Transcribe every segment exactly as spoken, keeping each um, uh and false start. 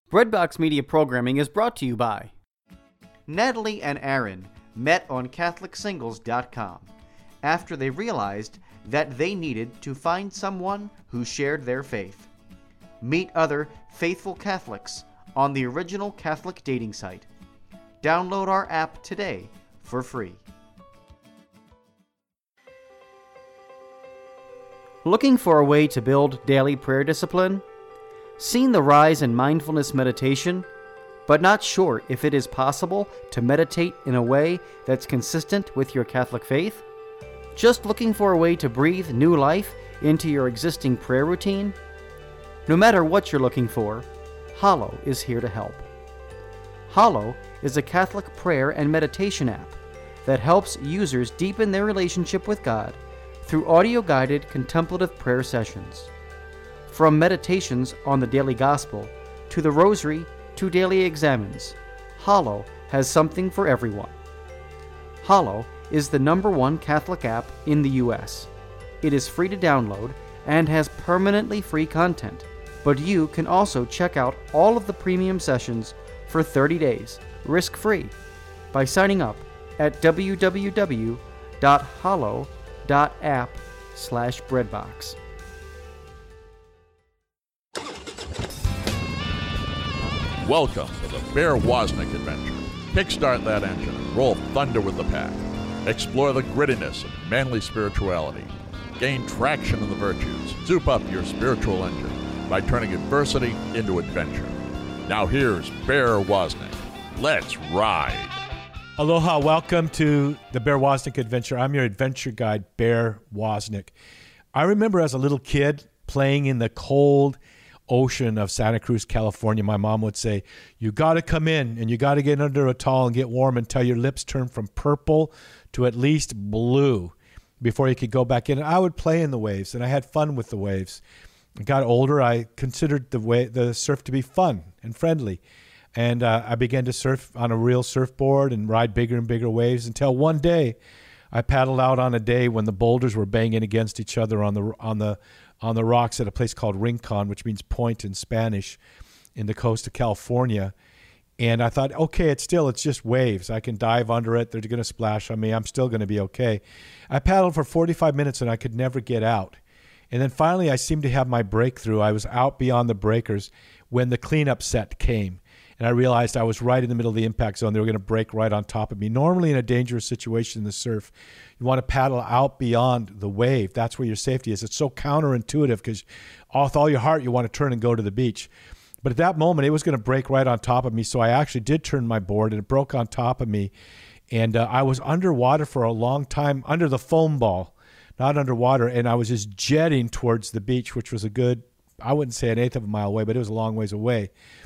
Breadbox Media Programming is brought to you by Natalie and Aaron met on Catholic Singles dot com after they realized that they needed to find someone who shared their faith. Meet other faithful Catholics on the original Catholic dating site. Download our app today for free. Looking for a way to build daily prayer discipline? Seen the rise in mindfulness meditation, but not sure if it is possible to meditate in a way that's consistent with your Catholic faith? Just looking for a way to breathe new life into your existing prayer routine? No matter what you're looking for, Hallow is here to help. Hallow is a Catholic prayer and meditation app that helps users deepen their relationship with God through audio-guided contemplative prayer sessions. From meditations on the daily gospel, to the rosary, to daily examens, Hallow has something for everyone. Hallow is the number one Catholic app in the U S. It is free to download and has permanently free content, but you can also check out all of the premium sessions for thirty days, risk-free, by signing up at w w w dot hallow dot app slash breadbox. Welcome to the Bear Wozniak Adventure. Kickstart that engine and roll thunder with the pack. Explore the grittiness of manly spirituality. Gain traction in the virtues. Soup up your spiritual engine by turning adversity into adventure. Now here's Bear Wozniak. Let's ride. Aloha, welcome to the Bear Wozniak Adventure. I'm your adventure guide, Bear Wozniak. I remember as a little kid playing in the cold ocean of Santa Cruz, California. My mom would say, you got to come in and you got to get under a towel and get warm until your lips turn from purple to at least blue before you could go back in. And I would play in the waves and I had fun with the waves. I got older. I considered the way the surf to be fun and friendly. And uh, I began to surf on a real surfboard and ride bigger and bigger waves until one day I paddled out on a day when the boulders were banging against each other on the on the on the rocks at a place called Rincon, which means point in Spanish, in the coast of California. And I thought, okay, it's still, it's just waves. I can dive under it. They're going to splash on me. I'm still going to be okay. I paddled for forty-five minutes and I could never get out. And then finally I seemed to have my breakthrough. I was out beyond the breakers when the cleanup set came. And I realized I was right in the middle of the impact zone. They were going to break right on top of me. Normally in a dangerous situation in the surf, you want to paddle out beyond the wave. That's where your safety is. It's so counterintuitive because with all your heart, you want to turn and go to the beach. But at that moment, it was going to break right on top of me. So I actually did turn my board and it broke on top of me. And uh, I was underwater for a long time, under the foam ball, not underwater. And I was just jetting towards the beach, which was a good, I wouldn't say an eighth of a mile away, but it was a long ways away.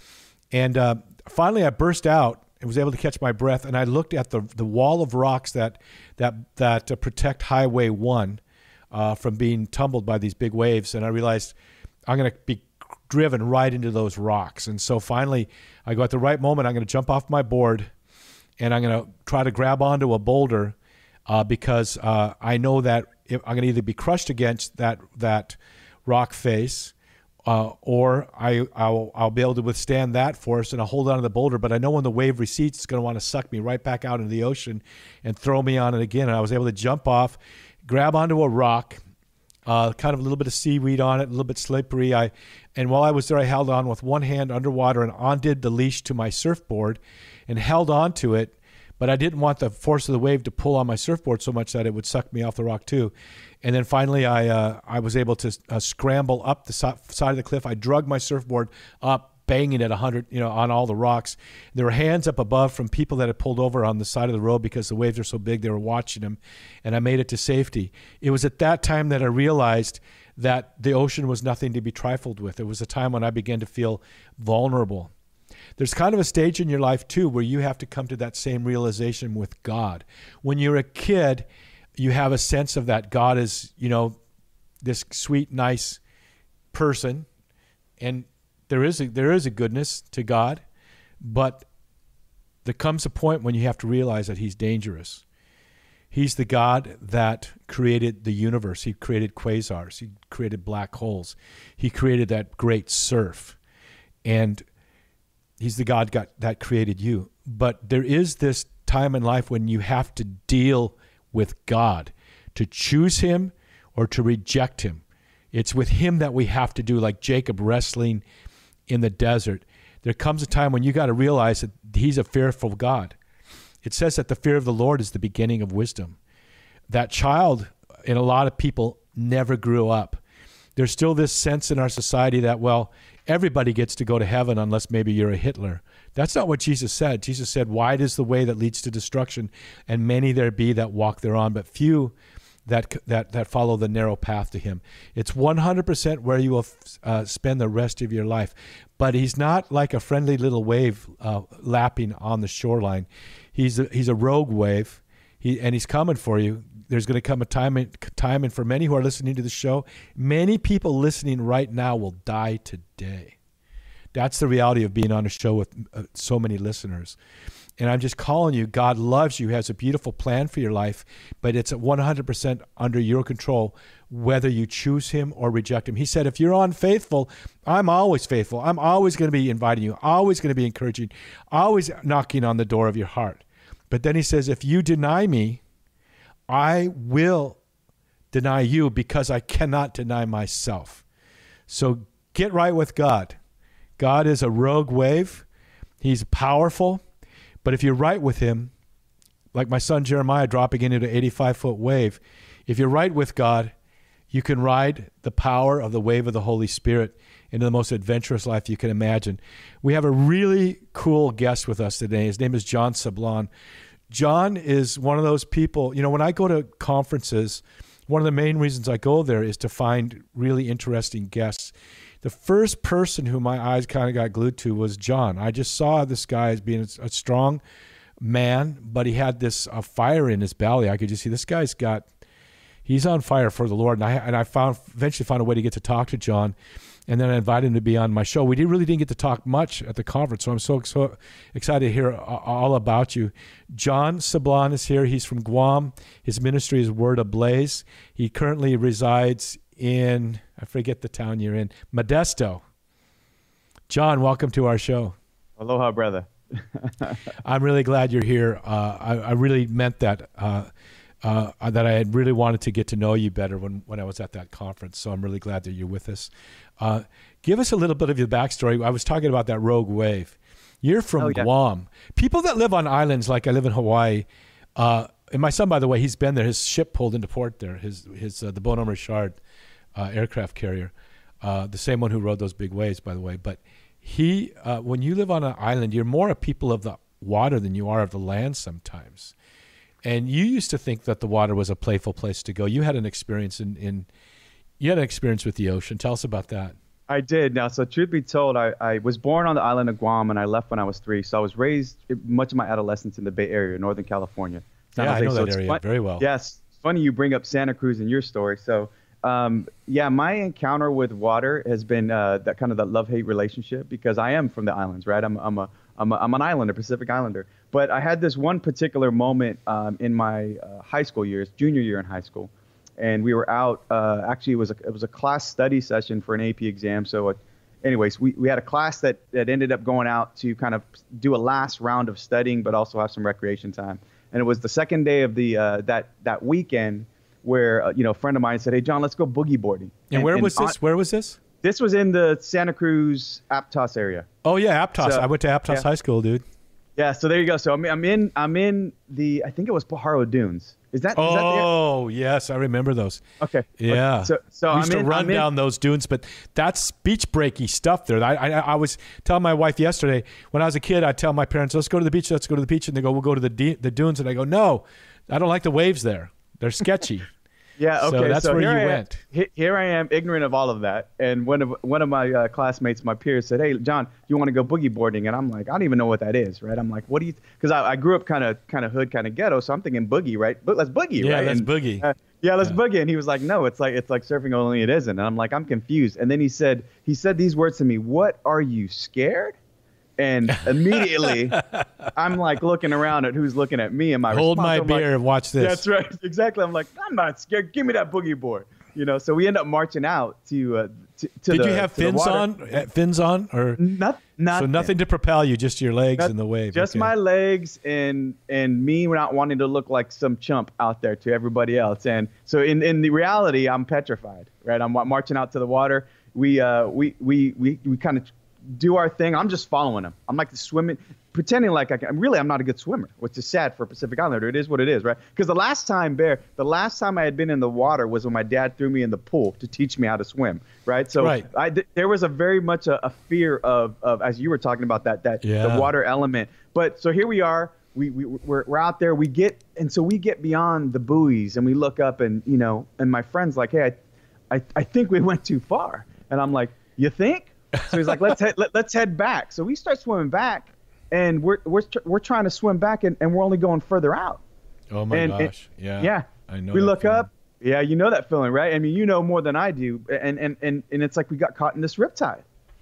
And uh, finally, I burst out and was able to catch my breath. And I looked at the the wall of rocks that that that uh, protect Highway one uh, from being tumbled by these big waves. And I realized I'm going to be driven right into those rocks. And so finally, I go at the right moment. I'm going to jump off my board, and I'm going to try to grab onto a boulder uh, because uh, I know that if I'm going to either be crushed against that that rock face. Uh, or I, I'll, I'll be able to withstand that force and I'll hold on to the boulder. But I know when the wave recedes, it's going to want to suck me right back out into the ocean and throw me on it again. And I was able to jump off, grab onto a rock, uh, kind of a little bit of seaweed on it, a little bit slippery. I, and while I was there, I held on with one hand underwater and undid the leash to my surfboard and held on to it. But I didn't want the force of the wave to pull on my surfboard so much that it would suck me off the rock too. And then finally, I uh, I was able to uh, scramble up the so- side of the cliff. I drug my surfboard up, banging it a hundred, you know, on all the rocks. There were hands up above from people that had pulled over on the side of the road because the waves are so big. They were watching them, and I made it to safety. It was at that time that I realized that the ocean was nothing to be trifled with. It was a time when I began to feel vulnerable. There's kind of a stage in your life, too, where you have to come to that same realization with God. When you're a kid, you have a sense of that God is, you know, this sweet, nice person, and there is a, there is a goodness to God, but there comes a point when you have to realize that he's dangerous. He's the God that created the universe. He created quasars. He created black holes. He created that great surf. And He's the God got, that created you. But there is this time in life when you have to deal with God, to choose him or to reject him. It's with him that we have to do, like Jacob wrestling in the desert. There comes a time when you got to realize that he's a fearful God. It says that the fear of the Lord is the beginning of wisdom. That child in a lot of people never grew up. There's still this sense in our society that, well, everybody gets to go to heaven unless maybe you're a Hitler. That's not what Jesus said. Jesus said, wide is the way that leads to destruction, and many there be that walk thereon, but few that that that follow the narrow path to him. It's one hundred percent where you will uh, spend the rest of your life. But he's not like a friendly little wave uh, lapping on the shoreline. He's a, he's a rogue wave, he, and he's coming for you. There's going to come a time, in, time, and for many who are listening to the show, many people listening right now will die today. That's the reality of being on a show with uh, so many listeners. And I'm just calling you, God loves you, has a beautiful plan for your life, but it's one hundred percent under your control whether you choose him or reject him. He said, if you're unfaithful, I'm always faithful. I'm always going to be inviting you, always going to be encouraging, always knocking on the door of your heart. But then he says, if you deny me, I will deny you because I cannot deny myself. So get right with God. God is a rogue wave. He's powerful. But if you're right with him, like my son Jeremiah dropping into an eighty-five foot wave, if you're right with God, you can ride the power of the wave of the Holy Spirit into the most adventurous life you can imagine. We have a really cool guest with us today. His name is John Sablon. John is one of those people, you know, when I go to conferences, one of the main reasons I go there is to find really interesting guests. The first person who my eyes kind of got glued to was John. I just saw this guy as being a strong man, but he had this uh, fire in his belly. I could just see this guy's got, he's on fire for the Lord. And I, and I found eventually found a way to get to talk to John. And then I invited him to be on my show. We didn't, really didn't get to talk much at the conference, so I'm so, so excited to hear all about you. John Sablon is here. He's from Guam. His ministry is Word Ablaze. He currently resides in, I forget the town you're in, Modesto. John, welcome to our show. Aloha, brother. I'm really glad you're here. Uh, I, I really meant that. Uh, Uh, that I had really wanted to get to know you better when, when I was at that conference. So I'm really glad that you're with us. Uh, give us a little bit of your backstory. I was talking about that rogue wave. You're from oh, yeah. Guam. People that live on islands like I live in Hawaii, uh, and my son, by the way, he's been there. His ship pulled into port there, his his uh, the Bonhomme Richard uh, aircraft carrier, uh, the same one who rode those big waves, by the way. But he, uh, when you live on an island, you're more a people of the water than you are of the land sometimes. And you used to think that the water was a playful place to go. You had an experience in, in you had an experience with the ocean. Tell us about that. I did. Now, so truth be told, I, I was born on the island of Guam, and I left when I was three. So I was raised much of my adolescence in the Bay Area, Northern California. San yeah, Jose. I know so that area fun- very well. Yes. It's funny you bring up Santa Cruz in your story. So, um, yeah, my encounter with water has been uh, that kind of that love-hate relationship because I am from the islands, right? I'm, I'm a I'm, a, I'm an islander, Pacific Islander. But I had this one particular moment um, in my uh, high school years, junior year in high school, and we were out. Uh, actually, it was a it was a class study session for an A P exam. So, uh, anyways, we, we had a class that that ended up going out to kind of do a last round of studying, but also have some recreation time. And it was the second day of the uh, that that weekend where uh, you know a friend of mine said, "Hey, John, let's go boogie boarding." And, and where was and this? On, where was this? This was in the Santa Cruz Aptos area. Oh yeah, Aptos. So, I went to Aptos yeah. High School, dude. Yeah, so there you go. So I'm I'm in I'm in the I think it was Pajaro Dunes. Is that? Oh is that the yes, I remember those. Okay. Yeah. Okay. So so we used I'm to in, run I'm in, down those dunes, but that's beach breaky stuff there. I, I I was telling my wife yesterday when I was a kid, I'd tell my parents, "Let's go to the beach. Let's go to the beach," and they go, "We'll go to the de- the dunes," and I go, "No, I don't like the waves there. They're sketchy." Yeah, okay. So that's so where you I went. Am, here I am, ignorant of all of that. And one of one of my uh, classmates, my peers, said, "Hey, John, you want to go boogie boarding?" And I'm like, "I don't even know what that is, right?" I'm like, "What do you?" Because I, I grew up kind of kind of hood, kind of ghetto, so I'm thinking boogie, right? But let's boogie, yeah, right? Yeah, let's and, boogie. Uh, yeah, let's yeah. boogie. And he was like, "No, it's like it's like surfing, only it isn't." And I'm like, "I'm confused." And then he said he said these words to me: "What are you scared?" And immediately, I'm like looking around at who's looking at me. And my hold my I'm beer like, and watch this. That's right, exactly. I'm like, I'm not scared. Give me that boogie board, you know. So we end up marching out to uh, To, to Did the, you have fins on? Uh, fins on, or Not, nothing. so nothing to propel you, just your legs Not, in the wave. Just okay. my legs and and me not wanting to look like some chump out there to everybody else. And so in, in the reality, I'm petrified. Right, I'm marching out to the water. We uh we we we we kind of do our thing. I'm just following them. I'm like swimming, pretending like I can. Really, I'm not a good swimmer, which is sad for a Pacific Islander. It is what it is, right? Because the last time, Bear, the last time I had been in the water was when my dad threw me in the pool to teach me how to swim, right? So right. I, there was a very much a, a fear of, of, as you were talking about, that that yeah. the water element. But so here we are. We, we, we're, we're out there. We get, and so we get beyond the buoys and we look up and, you know, and my friend's like, hey, I, I, I think we went too far. And I'm like, you think? So he's like, let's head, let, let's head back. So we start swimming back, and we're we're we're trying to swim back, and, and we're only going further out. Oh my and, gosh! And, yeah, yeah. I know. We that look feeling. up. Yeah, you know that feeling, right? I mean, you know more than I do. And and and and it's like we got caught in this riptide,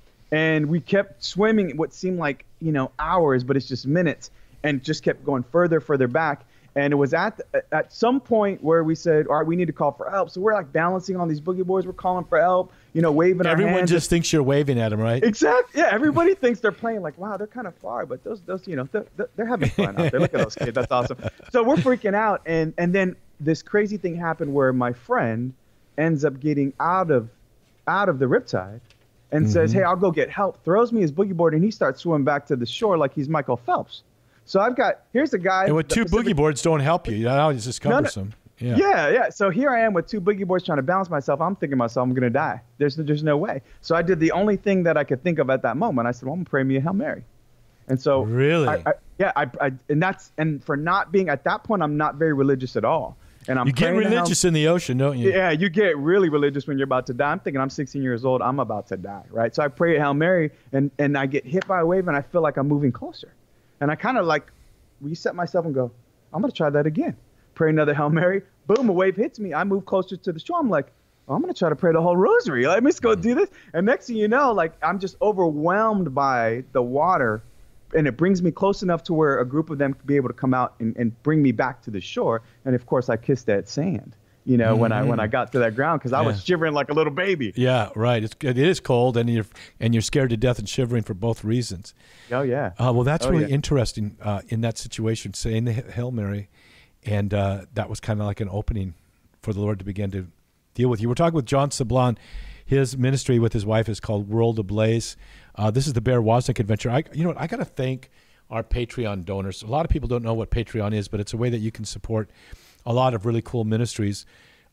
and we kept swimming what seemed like, you know, hours, but it's just minutes, and just kept going further, further back. And it was at at some point where we said, all right, we need to call for help. So we're like balancing on these boogie boards. We're calling for help, you know, waving Everyone our hands. just thinks you're waving at them, right? Exactly. Yeah, everybody thinks they're playing like, wow, they're kind of far, but those, those, you know, they're, they're having fun out there. Look at those kids. That's awesome. So we're freaking out. And, and then this crazy thing happened where my friend ends up getting out of, out of the riptide and mm-hmm. says, hey, I'll go get help, throws me his boogie board, and he starts swimming back to the shore like he's Michael Phelps. So I've got, here's a guy. And with two Pacific, boogie boards don't help you. You know, it's just cumbersome. No, no, yeah. yeah, yeah. So here I am with two boogie boards trying to balance myself. I'm thinking to myself, I'm going to die. There's, there's no way. So I did the only thing that I could think of at that moment. I said, well, I'm going to pray me a Hail Mary. And so. Really? I, I, yeah. I, I, and that's, and for not being, at that point, I'm not very religious at all. And I'm you get religious in the ocean, don't you? Yeah, you get really religious when you're about to die. I'm thinking I'm sixteen years old. I'm about to die, right? So I pray a Hail Mary, and, and I get hit by a wave, and I feel like I'm moving closer. And I kind of like reset myself and go, I'm going to try that again. Pray another Hail Mary. Boom, a wave hits me. I move closer to the shore. I'm like, oh, I'm going to try to pray the whole rosary. Let me just go do this. And next thing you know, like, I'm just overwhelmed by the water, and it brings me close enough to where a group of them could be able to come out and, and bring me back to the shore. And of course, I kissed that sand, you know, mm-hmm. when I when I got to that ground, because I yeah. was shivering like a little baby. Yeah, right. It's, it is cold, and you're and you're scared to death and shivering for both reasons. Oh yeah. Uh, well, that's oh, really yeah. interesting uh, in that situation, saying the Hail Mary, and uh, that was kind of like an opening for the Lord to begin to deal with you. We're talking with John Sablon. His ministry with his wife is called World Ablaze. Uh, this is the Bear Wozniak Adventure. I, you know what? I got to thank our Patreon donors. A lot of people don't know what Patreon is, but it's a way that you can support a lot of really cool ministries.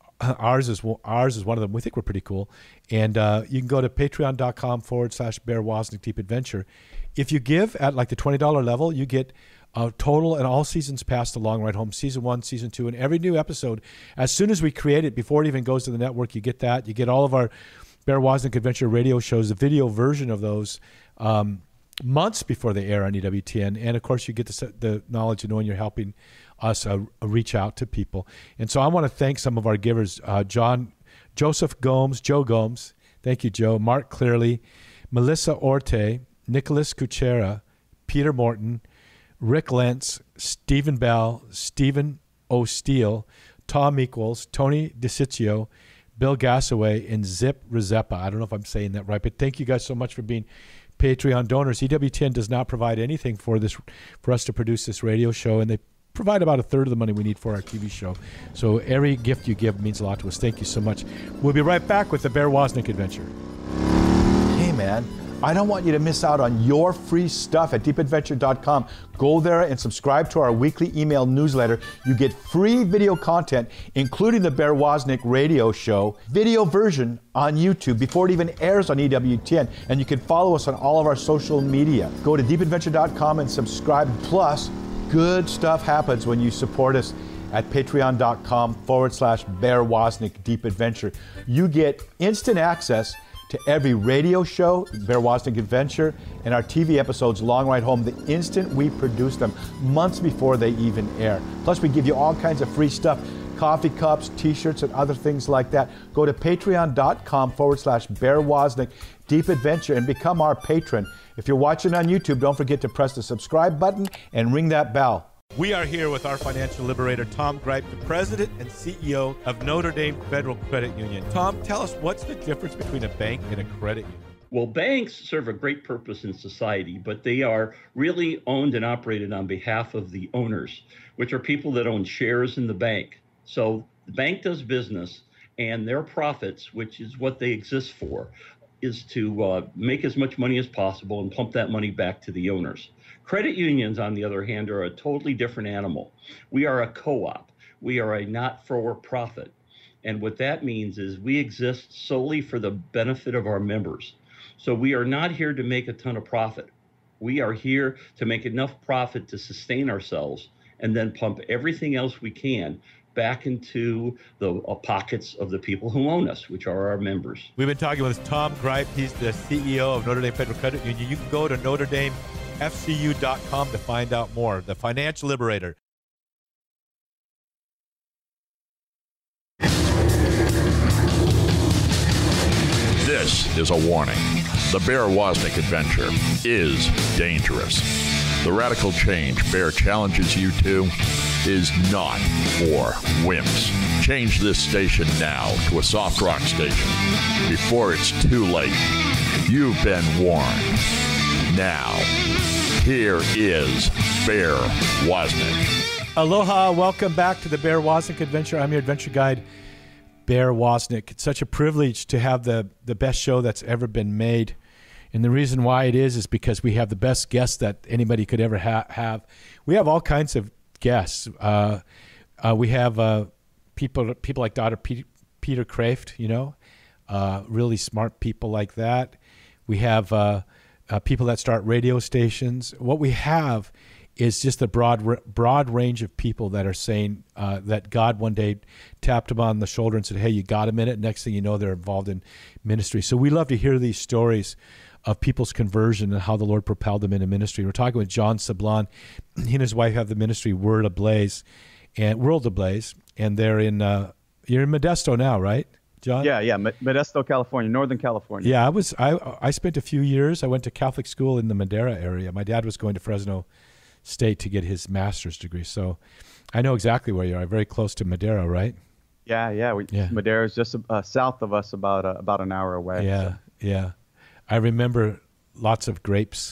Ours is ours is one of them. We think we're pretty cool. And uh, you can go to patreon.com forward slash Bear Wozniak Deep Adventure. If you give at like the twenty dollars level, you get a total and all seasons past The Long Ride Home, season one, season two, and every new episode. As soon as we create it, before it even goes to the network, you get that. You get all of our Bear Wozniak Adventure radio shows, the video version of those, um, months before they air on E W T N. And, of course, you get the, the knowledge of knowing you're helping us uh, reach out to people. And so I want to thank some of our givers, uh, John, Joseph Gomes, Joe Gomes. Thank you, Joe. Mark Clearly, Melissa Orte, Nicholas Kuchera, Peter Morton, Rick Lentz, Stephen Bell, Stephen O'Steele, Tom Equals, Tony DeCiccio, Bill Gassaway, and Zip Rezepa. I don't know if I'm saying that right, but thank you guys so much for being Patreon donors. E W T N does not provide anything for this, for us to produce this radio show, and they provide about a third of the money we need for our T V show. So every gift you give means a lot to us. Thank you so much. We'll be right back with the Bear Wozniak Adventure. Hey, man. I don't want you to miss out on your free stuff at deep adventure dot com. Go there and subscribe to our weekly email newsletter. You get free video content, including the Bear Wozniak radio show, video version on YouTube before it even airs on E W T N. And you can follow us on all of our social media. Go to deep adventure dot com and subscribe. Plus, good stuff happens when you support us at patreon.com forward slash Bear Wozniak Deep Adventure. You get instant access to every radio show, Bear Wozniak Adventure, and our T V episodes, Long Ride Home, the instant we produce them, months before they even air. Plus, we give you all kinds of free stuff, coffee cups, t-shirts, and other things like that. Go to patreon.com forward slash Bear Wozniak Deep Adventure and become our patron. If you're watching on YouTube, don't forget to press the subscribe button and ring that bell. We are here with our financial liberator, Tom Gripe, the president and C E O of Notre Dame Federal Credit Union. Tom, tell us, what's the difference between a bank and a credit union? Well, banks serve a great purpose in society, but they are really owned and operated on behalf of the owners, which are people that own shares in the bank. So the bank does business, and their profits, which is what they exist for, is to uh, make as much money as possible and pump that money back to the owners. Credit unions, on the other hand, are a totally different animal. We are a co-op. We are a not-for-profit. And what that means is we exist solely for the benefit of our members. So we are not here to make a ton of profit. We are here to make enough profit to sustain ourselves and then pump everything else we can back into the uh, pockets of the people who own us, which are our members. We've been talking with Tom Gripe. He's the C E O of Notre Dame Federal Credit Union. You can go to Notre Dame F C U dot com to find out more. The Financial Liberator. This is a warning. The Bear Wozniak adventure is dangerous. The radical change Bear challenges you to is not for wimps. Change this station now to a soft rock station before it's too late. You've been warned. Now, here is Bear Wozniak. Aloha, welcome back to the Bear Wozniak Adventure. I'm your adventure guide, Bear Wozniak. It's such a privilege to have the, the best show that's ever been made. And the reason why it is is because we have the best guests that anybody could ever ha- have. We have all kinds of guests. Uh, uh, we have uh, people people like Doctor Peter, Peter Kraft, you know, uh, really smart people like that. We have uh, uh, people that start radio stations. What we have is just a broad broad range of people that are saying uh, that God one day tapped them on the shoulder and said, hey, you got a minute? Next thing you know, they're involved in ministry. So we love to hear these stories of people's conversion and how the Lord propelled them into ministry. We're talking with John Sablon. He and his wife have the ministry Word Ablaze and World Ablaze, and they're in uh, you're in Modesto now, right, John? Yeah, yeah, Modesto, California, Northern California. Yeah, I was. I I spent a few years. I went to Catholic school in the Madera area. My dad was going to Fresno State to get his master's degree, so I know exactly where you are. Very close to Madera, right? Yeah, yeah. We, yeah. Madera is just uh, south of us, about uh, about an hour away. Yeah, so. yeah. I remember lots of grapes.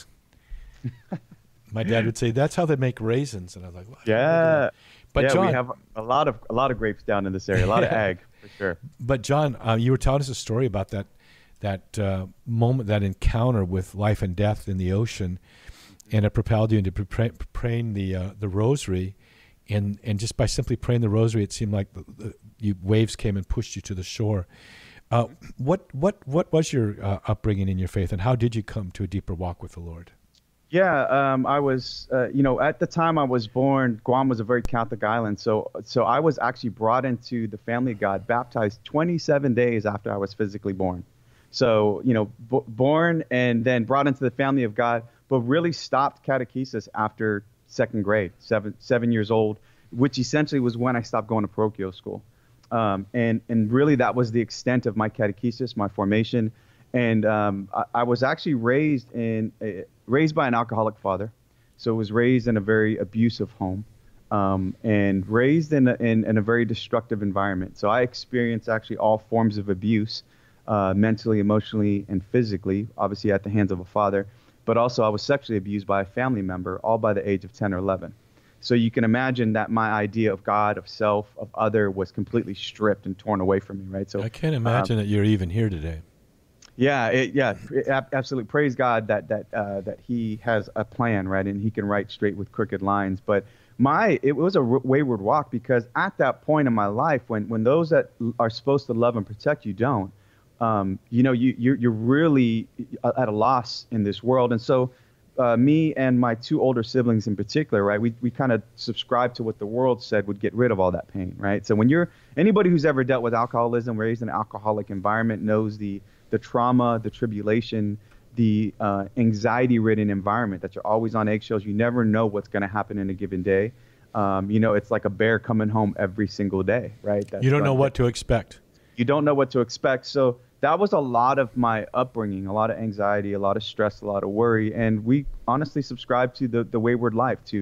My dad would say, "That's how they make raisins," and I was like, what? "Yeah." But yeah, John, we have a lot of a lot of grapes down in this area, a lot of ag for sure. But John, uh, you were telling us a story about that that uh, moment, that encounter with life and death in the ocean, and it propelled you into pre- praying the uh, the rosary, and and just by simply praying the rosary, it seemed like the, the you, waves came and pushed you to the shore. Uh, what what what was your uh, upbringing in your faith, and how did you come to a deeper walk with the Lord? Yeah, um, I was, uh, you know, at the time I was born, Guam was a very Catholic island, so so I was actually brought into the family of God, baptized twenty-seven days after I was physically born. So, you know, b- born and then brought into the family of God, but really stopped catechesis after second grade, seven seven years old, which essentially was when I stopped going to parochial school. Um, and, and really that was the extent of my catechesis, my formation. And um, I, I was actually raised in a, raised by an alcoholic father. So I was raised in a very abusive home um, and raised in a, in, in a very destructive environment. So I experienced actually all forms of abuse, uh, mentally, emotionally, and physically, obviously at the hands of a father. But also I was sexually abused by a family member, all by the age of ten or eleven. So you can imagine that my idea of God, of self, of other was completely stripped and torn away from me, right? So I can't imagine um, that you're even here today. Yeah, it, yeah, it, absolutely. Praise God that that uh, that He has a plan, right, and He can write straight with crooked lines. But my it was a wayward walk, because at that point in my life, when when those that are supposed to love and protect you don't, um, you know, you you're, you're really at a loss in this world, and so. Uh, me and my two older siblings in particular, right, we we kind of subscribed to what the world said would get rid of all that pain, right? So when you're, anybody who's ever dealt with alcoholism, raised in an alcoholic environment, knows the the trauma, the tribulation, the uh, anxiety-ridden environment, that you're always on eggshells. You never know what's going to happen in a given day. Um, you know, it's like a bear coming home every single day, right? That's you don't know like, what to expect. You don't know what to expect. So that was a lot of my upbringing, a lot of anxiety, a lot of stress, a lot of worry. And we honestly subscribed to the, the wayward life, to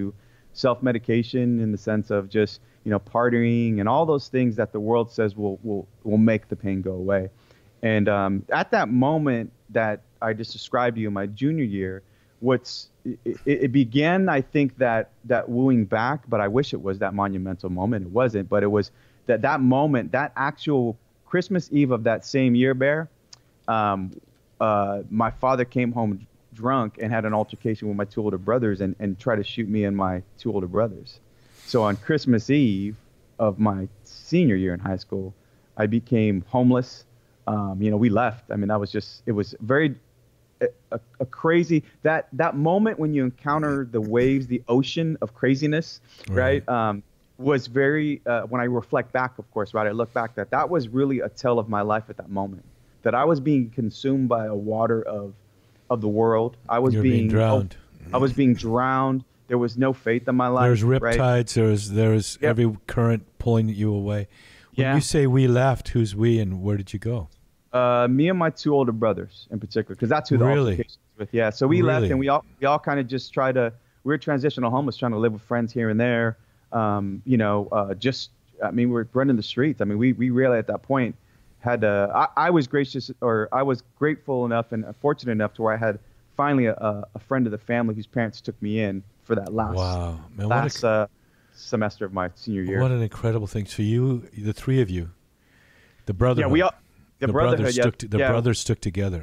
self-medication in the sense of just, you know, partying and all those things that the world says will will will make the pain go away. And um, at that moment that I just described to you, my junior year, what's it, it began, I think, that that wooing back, but I wish it was that monumental moment. It wasn't, but it was that that moment, that actual Christmas Eve of that same year, Bear, um, uh, my father came home drunk and had an altercation with my two older brothers and, and tried to shoot me and my two older brothers. So on Christmas Eve of my senior year in high school, I became homeless. Um, you know, we left. I mean, that was just, it was very, a, a crazy, that, that moment when you encounter the waves, the ocean of craziness, right? right um, was very, uh, when I reflect back, of course, right, I look back that that was really a tell of my life at that moment, that I was being consumed by a water of, of the world. I was You're being, being drowned. Oh, I was being drowned. There was no faith in my life. There's rip right? tides. There was, there was Yep. every current pulling you away. When Yeah. you say we left, who's we and where did you go? Uh, me and my two older brothers in particular, because that's who the Really? altercation was with. Yeah, so we left Really? and we all we all kind of just tried to. We were transitional homeless, trying to live with friends here and there. Um, you know, uh, just I mean, we were running the streets. I mean, we we really at that point had. Uh, I, I was gracious, or I was grateful enough and fortunate enough to where I had finally a, a friend of the family whose parents took me in for that last Wow, man, what last a, uh, semester of my senior year. what an incredible thing. So you, the three of you, the brother. yeah, we all. The, the brotherhood, brothers yeah, stuck. To, the yeah. brothers stuck together.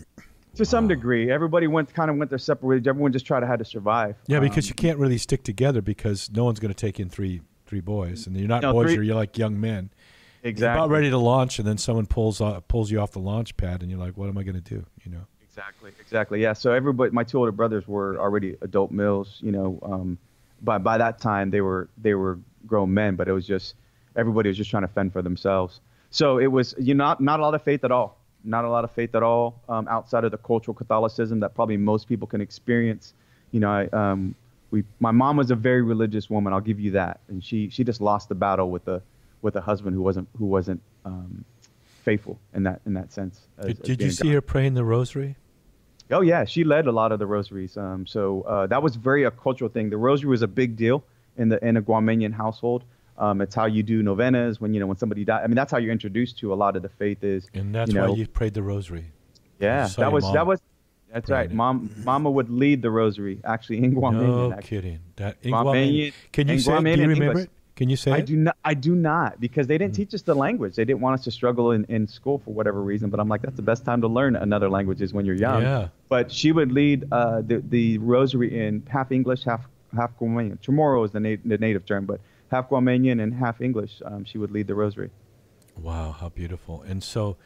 To some degree, everybody went kind of went their separate ways. Everyone just tried to had to survive. Yeah, because Um, you can't really stick together because no one's going to take in three three boys, and you're not No, boys. three- You're, you're like young men. exactly You're about ready to launch, and then someone pulls uh, pulls you off the launch pad, and you're like, "What am I going to do?" You know. exactly exactly yeah. So everybody, my two older brothers were already adult males. You know, um, by by that time they were they were grown men, but it was just everybody was just trying to fend for themselves. So it was you know, not not a lot of faith at all. Not a lot of faith at all um, outside of the cultural Catholicism that probably most people can experience. You know, I, um, we, my mom was a very religious woman. I'll give you that, and she, she just lost the battle with a, with a husband who wasn't, who wasn't um, faithful in that, in that sense. as- Did, as did you being see God. her praying the rosary? Oh yeah, she led a lot of the rosaries. Um, so uh, that was very a cultural thing. The rosary was a big deal in the in a Guamanian household. Um, it's how you do novenas when you know when somebody died. I mean, that's how you're introduced to a lot of the faith is. And that's you why know, you prayed the rosary. Yeah, You saw that your was mom that was. That's praying right. it. Mom, Mama would lead the rosary actually in Guamanian. No actually. kidding. That in Guamanian- Guamanian. Can you in say? it? Do Guamanian you remember English. it? Can you say I it? do not. I do not because they didn't teach us the language. They didn't want us to struggle in, in school for whatever reason. But I'm like, that's the best time to learn another language is when you're young. Yeah. But she would lead uh, the the rosary in half English, half half Guamanian. Chamorro is the, na- the native term, but half Guamanian and half English. Um, she would lead the rosary. Wow, how beautiful! And so,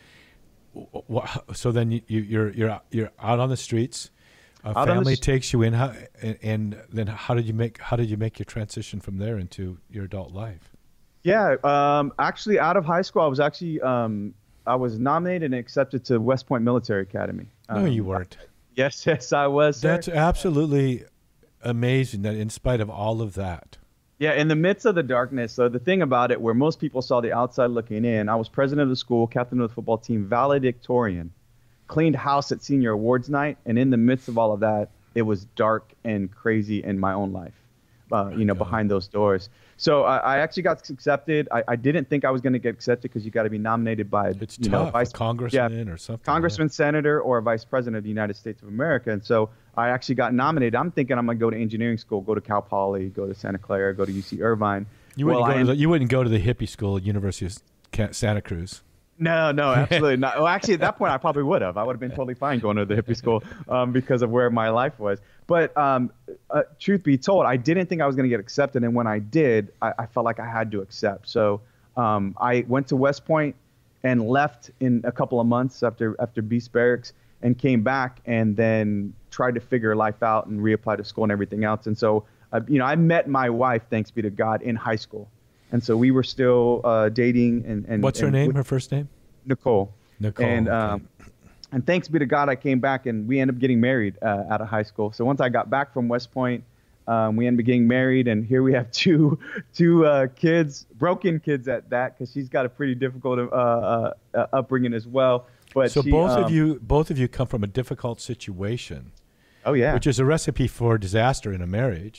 wh- wh- so then you, you, you're you're out- you're out on the streets. A Out on the family s- takes you in. How, and, and then how did you make how did you make your transition from there into your adult life? Yeah, um, actually, out of high school, I was actually um, I was nominated and accepted to West Point Military Academy. No, Um, you weren't. Yes, yes, I was. sir. That's absolutely amazing. That in spite of all of that, Yeah, in the midst of the darkness. So the thing about it, where most people saw the outside looking in, I was president of the school, captain of the football team, valedictorian, cleaned house at senior awards night, and in the midst of all of that, it was dark and crazy in my own life, uh, you know, God. behind those doors. So I, I actually got accepted. I, I didn't think I was going to get accepted because you got to be nominated by, it's you tough. know, vice a congressman or something. congressman, senator, or vice president of the United States of America. And so I actually got nominated. I'm thinking I'm going to go to engineering school, go to Cal Poly, go to Santa Clara, go to U C Irvine. You wouldn't Well, go I to the, you wouldn't go to the hippie school at University of Ca- Santa Cruz. No, no, absolutely not. Well, actually, at that point, I probably would have. I would have been totally fine going to the hippie school um, because of where my life was. But um, uh, truth be told, I didn't think I was going to get accepted. And when I did, I, I felt like I had to accept. So um, I went to West Point and left in a couple of months after after Beast Barracks and came back and then tried to figure life out and reapply to school and everything else. And so, uh, you know, I met my wife, thanks be to God, in high school. And so we were still uh, dating. And, and What's her and name? with- Her first name? Nicole. Nicole. And okay. um, and thanks be to God, I came back and we ended up getting married uh, out of high school. So once I got back from West Point, um, we ended up getting married, and here we have two two uh, kids, broken kids at that, because she's got a pretty difficult uh, uh, uh, upbringing as well. But so she, both um, of you, both of you come from a difficult situation, oh yeah, which is a recipe for disaster in a marriage.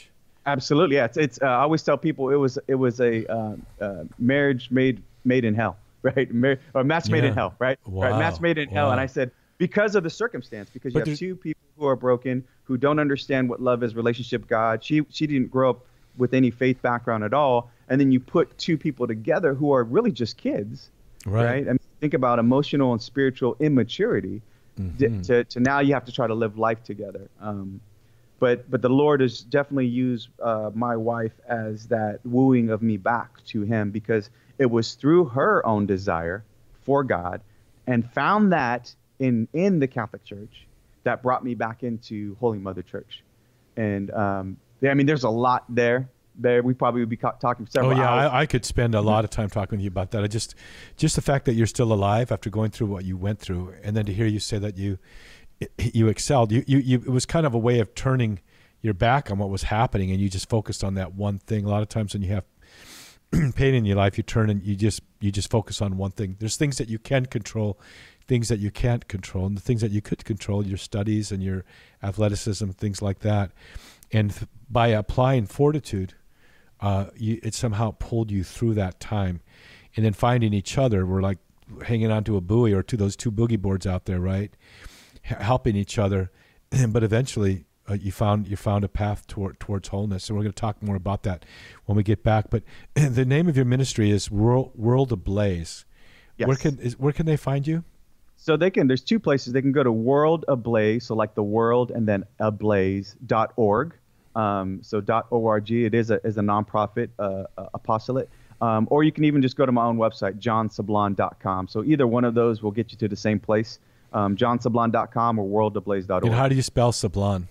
Absolutely, yeah. It's, it's uh, I always tell people it was it was a uh, uh, marriage made made in hell, right? Mar- or match made Yeah. in hell, right? Wow. Right, match made in hell. Wow. And I said because of the circumstance, because you But have there's- two people who are broken, who don't understand what love is, relationship, God. She she didn't grow up with any faith background at all, and then you put two people together who are really just kids, Right. right? I mean, think about emotional and spiritual immaturity. d- Mhm. To to now you have to try to live life together. Um, But but the Lord has definitely used uh, my wife as that wooing of me back to Him, because it was through her own desire for God, and found that in in the Catholic Church, that brought me back into Holy Mother Church. And um, yeah, I mean, there's a lot there. There we probably would be ca- talking for Oh several yeah, hours. I, I could spend a lot of time talking with you about that. I just, just the fact that you're still alive after going through what you went through, and then to hear you say that you, you excelled. You, you, you. It was kind of a way of turning your back on what was happening, and you just focused on that one thing. A lot of times when you have pain in your life, you turn and you just, you just focus on one thing. There's things that you can control, things that you can't control, and the things that you could control, your studies and your athleticism, things like that. And th- by applying fortitude, uh, you, it somehow pulled you through that time. And then finding each other, we're like hanging onto a buoy or to those two boogie boards out there, right? H- helping each other. But eventually uh, you found you found a path toward, towards wholeness. And we're going to talk more about that when we get back. But the name of your ministry is World, World Ablaze. Yes. Where can is, where can they find you? So they can, there's two places. They can go to World Ablaze, so like the world and then ablaze dot org. Um, so .org, it is a, is a nonprofit uh, uh, apostolate. Um, or you can even just go to my own website, john sablon dot com. So either one of those will get you to the same place, um, john sablon dot com or world ablaze dot org. And how do you spell Sablon?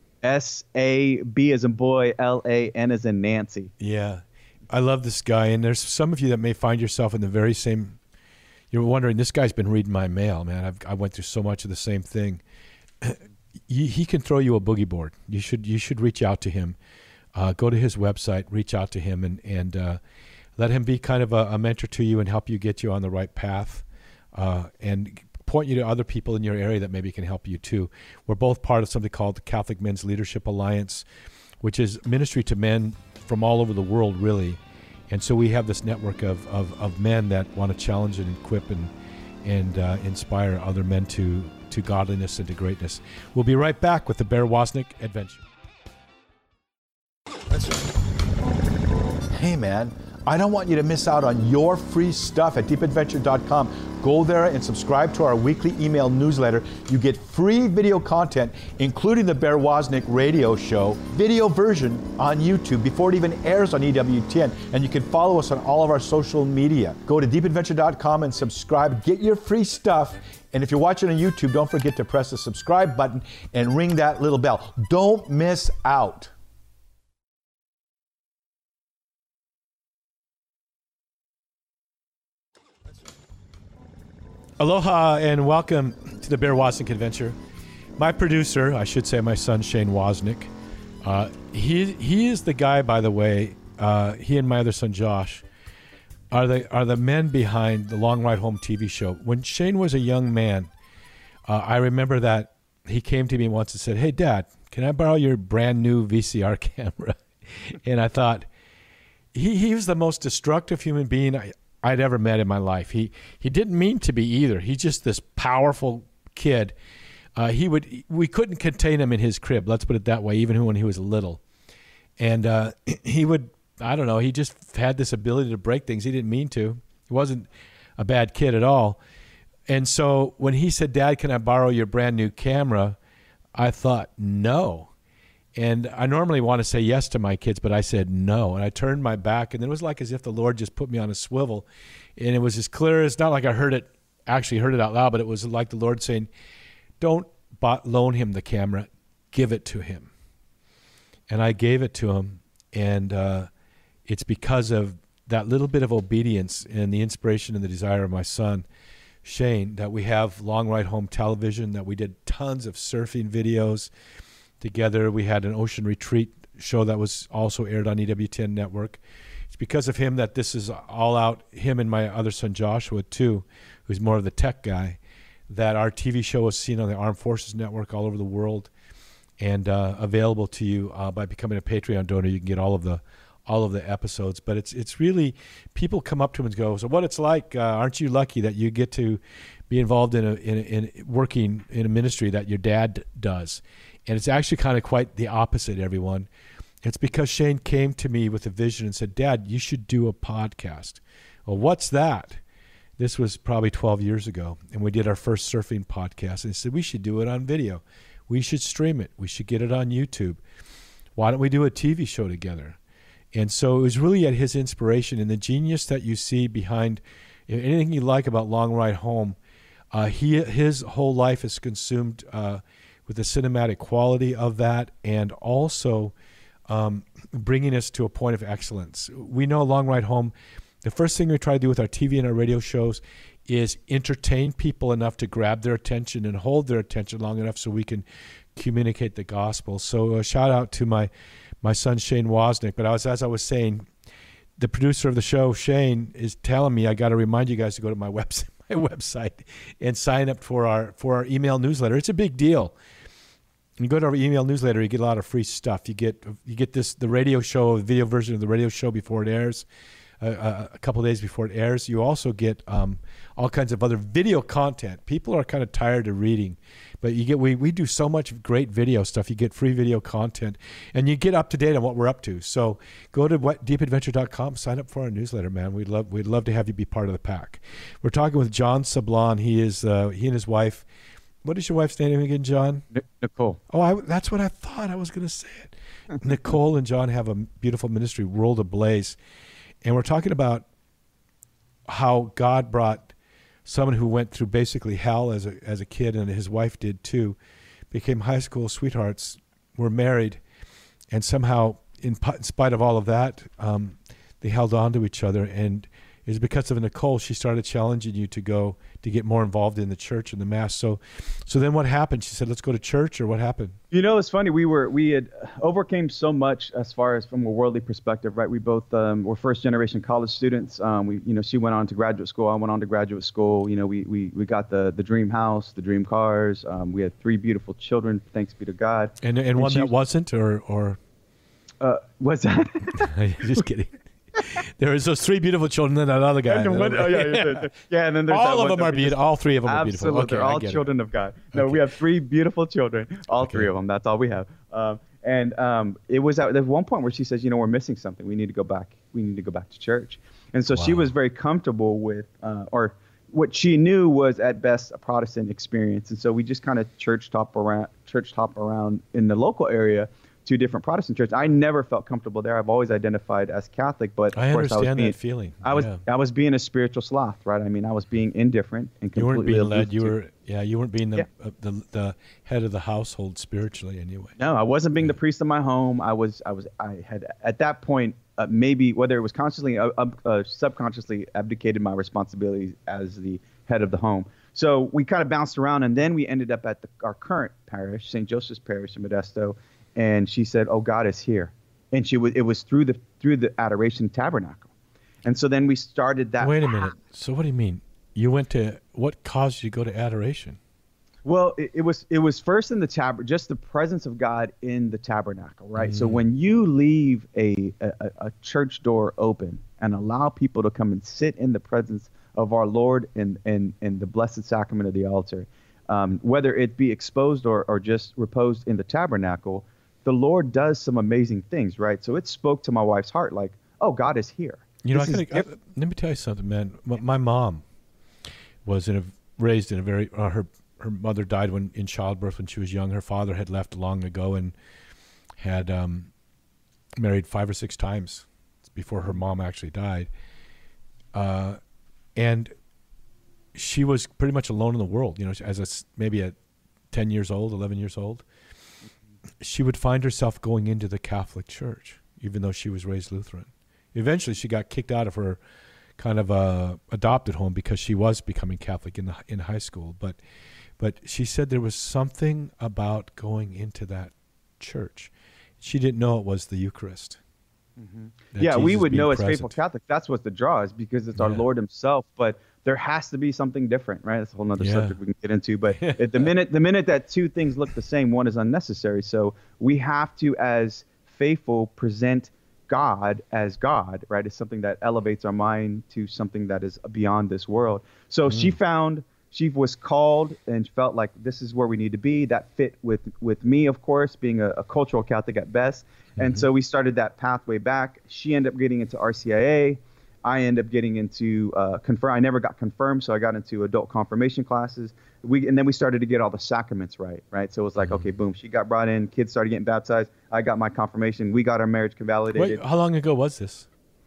S A B as in boy, L A N as in Nancy. Yeah. I love this guy. And there's some of you that may find yourself in the very same, you're wondering, this guy's been reading my mail, man. I've, I went through so much of the same thing. he, he can throw you a boogie board. You should, you should reach out to him. Uh, go to his website, reach out to him, and, and uh, let him be kind of a, a mentor to you and help you get you on the right path, uh, and point you to other people in your area that maybe can help you too. We're both part of something called the Catholic Men's Leadership Alliance, which is ministry to men from all over the world, really. And so we have this network of, of, of men that want to challenge and equip and, and uh, inspire other men to, to godliness and to greatness. We'll be right back with the Bear Wozniak Adventure. Hey man, I don't want you to miss out on your free stuff at deep adventure dot com. Go there and subscribe to our weekly email newsletter. You get free video content, including the Bear Wozniak radio show, video version on YouTube before it even airs on E W T N. And you can follow us on all of our social media. Go to deep adventure dot com and subscribe. Get your free stuff. And if you're watching on YouTube, don't forget to press the subscribe button and ring that little bell. Don't miss out. Aloha and welcome to the Bear Wozniak Adventure. My producer, I should say my son Shane Wozniak, uh, he he is the guy, by the way, uh, he and my other son Josh are the are the men behind the Long Ride Home T V show. When Shane was a young man, uh, I remember that he came to me once and said, "Hey Dad, can I borrow your brand new V C R camera?" And I thought, he, he was the most destructive human being I, I'd ever met in my life. He he didn't mean to be either. He's just this powerful kid. Uh, he would we couldn't contain him in his crib. Let's put it that way. Even when he was little, and uh, he would I don't know. He just had this ability to break things. He didn't mean to. He wasn't a bad kid at all. And so when he said, "Dad, can I borrow your brand new camera?" I thought, no. And I normally want to say yes to my kids, but I said no. And I turned my back, and it was like as if the Lord just put me on a swivel. And it was as clear. It's not like I heard it, actually heard it out loud, but it was like the Lord saying, don't loan him the camera, give it to him. And I gave it to him. And uh, it's because of that little bit of obedience and the inspiration and the desire of my son, Shane, that we have Long Ride Home Television, that we did tons of surfing videos together. We had an ocean retreat show that was also aired on E W T N Network. It's because of him that this is all out, him and my other son Joshua too, who's more of the tech guy, that our T V show was seen on the Armed Forces Network all over the world. and uh, available to you uh, by becoming a Patreon donor. You can get all of the all of the episodes. But it's it's really, people come up to him and go, so what it's like, uh, aren't you lucky that you get to be involved in a, in, a, in working in a ministry that your dad does? And it's actually kind of quite the opposite, everyone. It's because Shane came to me with a vision and said, Dad, you should do a podcast. Well, what's that? This was probably twelve years ago, and we did our first surfing podcast. And he said, we should do it on video. We should stream it. We should get it on YouTube. Why don't we do a T V show together? And so it was really at his inspiration and the genius that you see behind anything you like about Long Ride Home. Uh, he his whole life is consumed uh, with the cinematic quality of that, and also um, bringing us to a point of excellence. We know Long Ride Home, the first thing we try to do with our T V and our radio shows is entertain people enough to grab their attention and hold their attention long enough so we can communicate the gospel. So a shout out to my my son Shane Wozniak. But I was, as I was saying, the producer of the show, Shane, is telling me I got to remind you guys to go to my website, my website, and sign up for our for our email newsletter. It's a big deal. You go to our email newsletter, you get a lot of free stuff. You get you get this the radio show, the video version of the radio show before it airs, uh, a couple of days before it airs. You also get um, all kinds of other video content. People are kind of tired of reading, but you get we we do so much great video stuff. You get free video content, and you get up to date on what we're up to. So go to what deep adventure dot com, sign up for our newsletter, man. We'd love we'd love to have you be part of the pack. We're talking with John Sablon. He is uh, he and his wife. What is your wife's name again, John? Nicole. Oh, I, that's what I thought. I was going to say it. Nicole and John have a beautiful ministry, World Ablaze. And we're talking about how God brought someone who went through basically hell as a as a kid, and his wife did too, became high school sweethearts, were married, and somehow, in, in spite of all of that, um, they held on to each other. And it was because of Nicole, she started challenging you to go to get more involved in the church and the mass. So, so then what happened? She said, "Let's go to church," or what happened? You know, it's funny. We were we had overcame so much as far as from a worldly perspective, right? We both um, were first generation college students. Um, we, you know, she went on to graduate school. I went on to graduate school. You know, we we we got the the dream house, the dream cars. Um, we had three beautiful children. Thanks be to God. And and, and one she, that wasn't, or or uh, what's that? Just kidding. There was those three beautiful children, and that other guy. One, oh, yeah, yeah, yeah, and then there's all that of them are beautiful. All three of them absolutely, are beautiful. Okay, they're all children it. of God. No, okay. We have three beautiful children. All okay. three of them. That's all we have. Um, and um, it was at, at one point where she says, "You know, we're missing something. We need to go back. We need to go back to church." And so wow. she was very comfortable with, uh, or what she knew was at best a Protestant experience. And so we just kind of church hop around, church hop around in the local area. Two different Protestant churches. I never felt comfortable there. I've always identified as Catholic, but of I course understand I was being, that feeling. I was yeah. I was being a spiritual sloth, right? I mean, I was being indifferent and you completely. You weren't being led. You to, were yeah. You weren't being the, yeah. uh, the the head of the household spiritually anyway. No, I wasn't being yeah. the priest of my home. I was I was I had at that point uh, maybe whether it was consciously uh, uh, subconsciously abdicated my responsibilities as the head of the home. So we kind of bounced around, and then we ended up at the, our current parish, Saint Joseph's Parish in Modesto. And she said, "Oh, God is here," and she was. It was through the through the Adoration Tabernacle, and so then we started that. Wait a minute. So what do you mean? You went to what caused you to go to adoration? Well, it, it was it was first in the tab, just the presence of God in the tabernacle, right? Mm. So when you leave a, a a church door open and allow people to come and sit in the presence of our Lord in in in the blessed sacrament of the altar, um, whether it be exposed or or just reposed in the tabernacle. The Lord does some amazing things, right? So it spoke to my wife's heart, like, "Oh, God is here." You know, I gotta, I, let me tell you something, man. My, my mom was in a raised in a very. Uh, her her mother died when in childbirth when she was young. Her father had left long ago and had um, married five or six times before her mom actually died, uh, and she was pretty much alone in the world. You know, as a maybe at ten years old, eleven years old. She would find herself going into the Catholic Church, even though she was raised Lutheran. Eventually, she got kicked out of her kind of uh, adopted home because she was becoming Catholic in the, in high school. But, but she said there was something about going into that church. She didn't know it was the Eucharist. Mm-hmm. Yeah, Jesus we would know present. As faithful Catholics, that's what the draw is because it's our yeah. Lord himself. But there has to be something different, right? That's a whole nother Yeah. subject we can get into. But at the minute, the minute that two things look the same, one is unnecessary. So we have to, as faithful, present God as God, right? It's something that elevates our mind to something that is beyond this world. So Mm. she found, she was called and felt like this is where we need to be. That fit with, with me, of course, being a, a cultural Catholic at best. And so we started that pathway back. She ended up getting into R C I A. I ended up getting into uh, confirm. I never got confirmed, so I got into adult confirmation classes. We and then we started to get all the sacraments right, right. So it was like, okay, boom. She got brought in. Kids started getting baptized. I got my confirmation. We got our marriage convalidated. Wait, how long ago was this?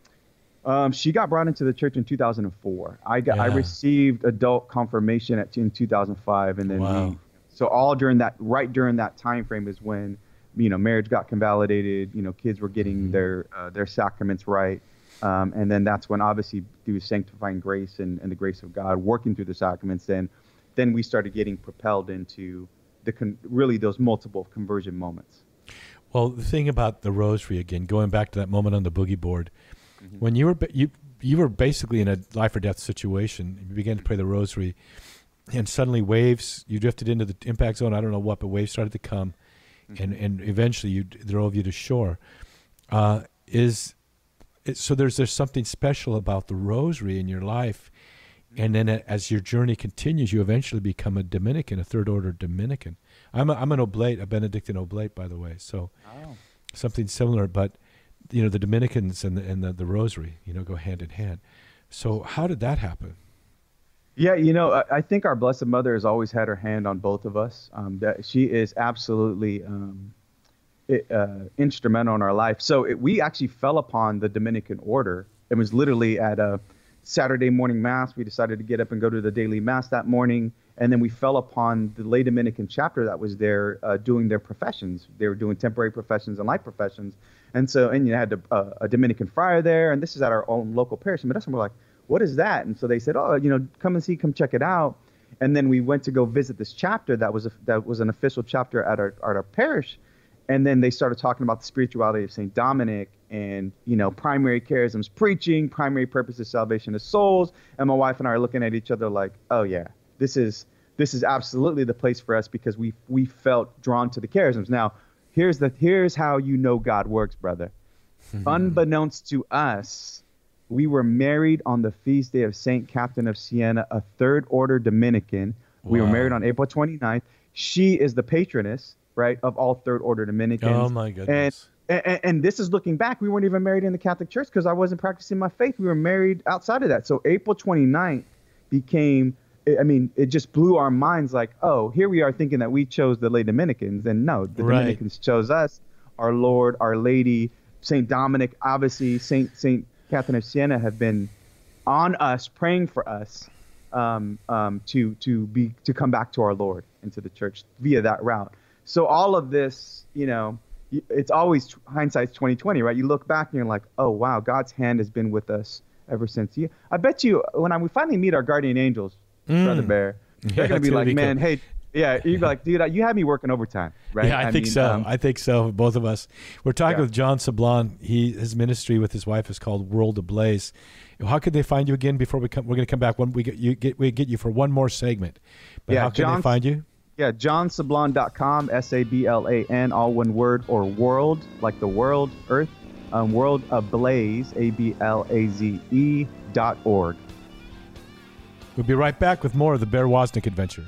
Um, she got brought into the church in two thousand four. I got I Yeah. received adult confirmation at in two thousand five, and then Wow. we, so all during that right during that time frame is when, you know, marriage got convalidated. You know, kids were getting their uh, their sacraments right. Um, and then that's when, obviously, through sanctifying grace and, and the grace of God, working through the sacraments, then then we started getting propelled into the con- really those multiple conversion moments. Well, the thing about the rosary, again, going back to that moment on the boogie board, when you were ba- you you were basically in a life or death situation, you began to pray the rosary, and suddenly waves, you drifted into the impact zone. I don't know what, but waves started to come, and and eventually you drove you to shore. Uh, is it, so there's there's something special about the rosary in your life, and then as your journey continues, you eventually become a Dominican, a third order Dominican. I'm a, I'm an oblate, a Benedictine oblate, by the way. So something similar, but you know, the Dominicans and the and the, the rosary, you know, go hand in hand. So how did that happen? Yeah, you know, I, I think our Blessed Mother has always had her hand on both of us. Um, that she is absolutely um, it, uh, instrumental in our life. So it, we actually fell upon the Dominican order. It was literally at a Saturday morning mass. We decided to get up and go to the daily mass that morning, and then we fell upon the lay Dominican chapter that was there uh, doing their professions. They were doing temporary professions and life professions, and so and you had a, a, a Dominican friar there, and this is at our own local parish. And that's when we're like, what is that? And so they said, oh, you know, come and see, come check it out. And then we went to go visit this chapter that was a, that was an official chapter at our at our parish. And then they started talking about the spirituality of Saint Dominic and, you know, primary charisms preaching, primary purpose of salvation of souls. And my wife and I are looking at each other like, oh yeah, this is this is absolutely the place for us, because we we felt drawn to the charisms. Now, here's the here's how you know God works, brother. Unbeknownst to us, we were married on the feast day of Saint Catherine of Siena, a third order Dominican. We were Wow. married on April twenty-ninth. She is the patroness, right, of all third order Dominicans. Oh my goodness. And, and, and this is looking back. We weren't even married in the Catholic Church because I wasn't practicing my faith. We were married outside of that. So April twenty-ninth became, I mean, it just blew our minds like, oh, here we are thinking that we chose the lay Dominicans. And no, the Right. Dominicans chose us, our Lord, Our Lady, Saint Dominic, obviously, Saint Saint Catherine of Siena have been on us, praying for us um, um, to to be to come back to our Lord and to the church via that route. So all of this, you know, y- it's always hindsight's twenty twenty, right? You look back and you're like, oh wow, God's hand has been with us ever since. You, I bet you, when I, we finally meet our guardian angels, Brother Bear, Yeah, they're gonna it's be gonna like, be man, good. hey, yeah, you're like, dude, you had me working overtime, right? Yeah, I, think mean, so. um, I think so. Both of us. We're talking Yeah. with John Sablon. He his ministry with his wife is called World Ablaze. How could they find you again before we come? We're going to come back. One we get you get we get you for one more segment. But Yeah, how can they John's- find you? Yeah, john sablon dot com, S A B L A N, all one word, or world, like the world, earth, um, world ablaze, A B L A Z E dot org. We'll be right back with more of the Bear Wozniak Adventure.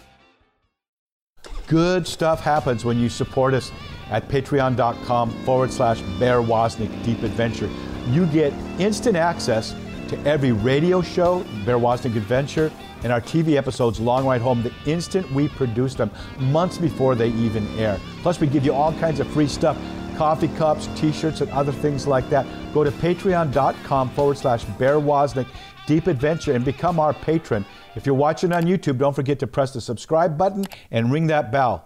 Good stuff happens when you support us at patreon.com forward slash Bear Wozniak Deep Adventure. You get instant access to every radio show, Bear Wozniak Adventure, and our T V episodes, Long Ride Home, the instant we produce them, months before they even air. Plus, we give you all kinds of free stuff, coffee cups, t-shirts, and other things like that. Go to patreon.com forward slash Bear Wozniak Deep Adventure and become our patron. If you're watching on YouTube, don't forget to press the subscribe button and ring that bell.